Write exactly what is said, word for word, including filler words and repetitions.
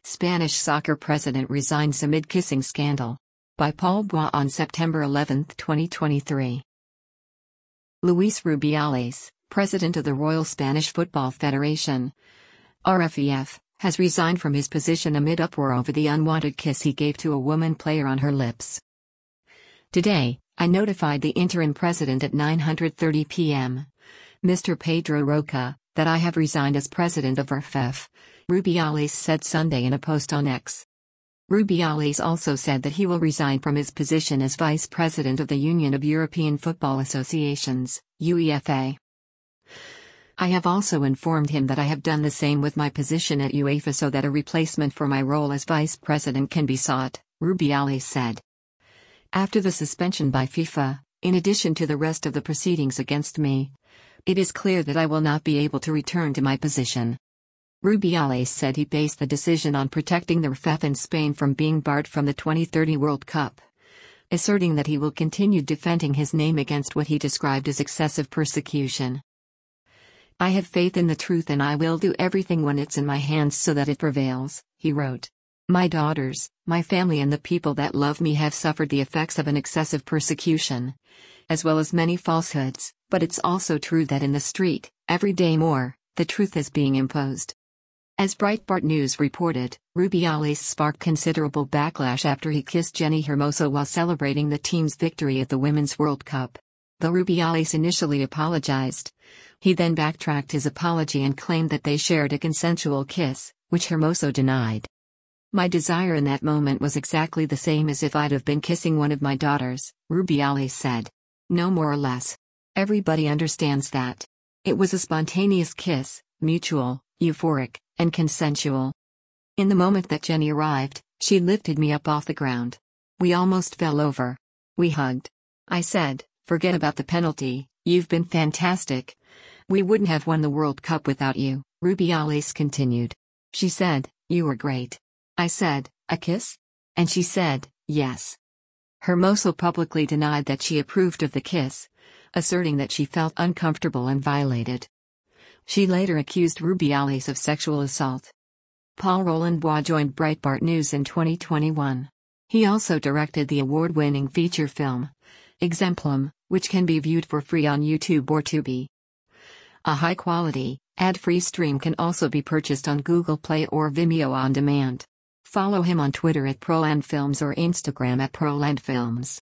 Spanish soccer president resigns amid kissing scandal. By Paul Bois on September eleventh, twenty twenty-three. Luis Rubiales, president of the Royal Spanish Football Federation, R F E F, has resigned from his position amid uproar over the unwanted kiss he gave to a woman player on her lips. Today, I notified the interim president at nine thirty p m, Mister Pedro Roca, that I have resigned as president of R F E F, Rubiales said Sunday in a post on X. Rubiales also said that he will resign from his position as vice president of the Union of European Football Associations, UEFA. I have also informed him that I have done the same with my position at UEFA so that a replacement for my role as vice president can be sought, Rubiales said. After the suspension by FIFA, in addition to the rest of the proceedings against me, it is clear that I will not be able to return to my position. Rubiales said he based the decision on protecting the R F E F in Spain from being barred from the twenty thirty World Cup, asserting that he will continue defending his name against what he described as excessive persecution. I have faith in the truth and I will do everything when it's in my hands so that it prevails, he wrote. My daughters, my family and the people that love me have suffered the effects of an excessive persecution, as well as many falsehoods, but it's also true that in the street, every day more, the truth is being imposed. As Breitbart News reported, Rubiales sparked considerable backlash after he kissed Jenni Hermoso while celebrating the team's victory at the Women's World Cup. Though Rubiales initially apologized, he then backtracked his apology and claimed that they shared a consensual kiss, which Hermoso denied. My desire in that moment was exactly the same as if I'd have been kissing one of my daughters, Rubiales said. No more or less. Everybody understands that. It was a spontaneous kiss, mutual, euphoric, and consensual. In the moment that Jenni arrived, she lifted me up off the ground. We almost fell over. We hugged. I said, forget about the penalty, you've been fantastic. We wouldn't have won the World Cup without you, Rubiales continued. She said, you were great. I said, a kiss? And she said, yes. Hermoso publicly denied that she approved of the kiss, asserting that she felt uncomfortable and violated. She later accused Rubiales of sexual assault. Paul Roland Bois joined Breitbart News in twenty twenty-one. He also directed the award-winning feature film, Exemplum, which can be viewed for free on YouTube or Tubi. A high-quality, ad-free stream can also be purchased on Google Play or Vimeo on demand. Follow him on Twitter at ProlandFilms or Instagram at ProlandFilms.